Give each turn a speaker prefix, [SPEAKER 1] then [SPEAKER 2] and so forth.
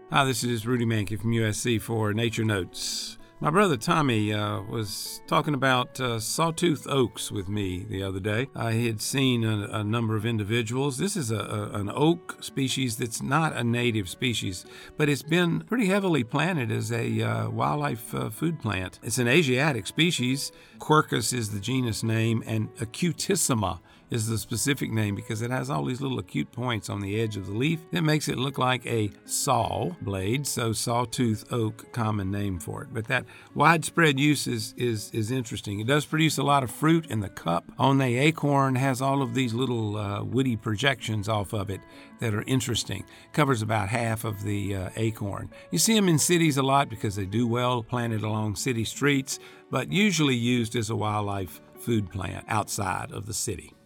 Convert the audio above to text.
[SPEAKER 1] Hi, this is Rudy Mankey from USC for Nature Notes. My brother Tommy was talking about sawtooth oaks with me the other day. He had seen a number of individuals. This is an oak species that's not a native species, but it's been pretty heavily planted as a wildlife food plant. It's an Asiatic species. Quercus is the genus name, and acutissima is the specific name because it has all these little acute points on the edge of the leaf that makes it look like a saw blade, so sawtooth oak, common name for it. But that widespread use is interesting. It does produce a lot of fruit in the cup. On the acorn has all of these little woody projections off of it that are interesting. Covers about half of the acorn. You see them in cities a lot because they do well, planted along city streets, but usually used as a wildlife food plant outside of the city.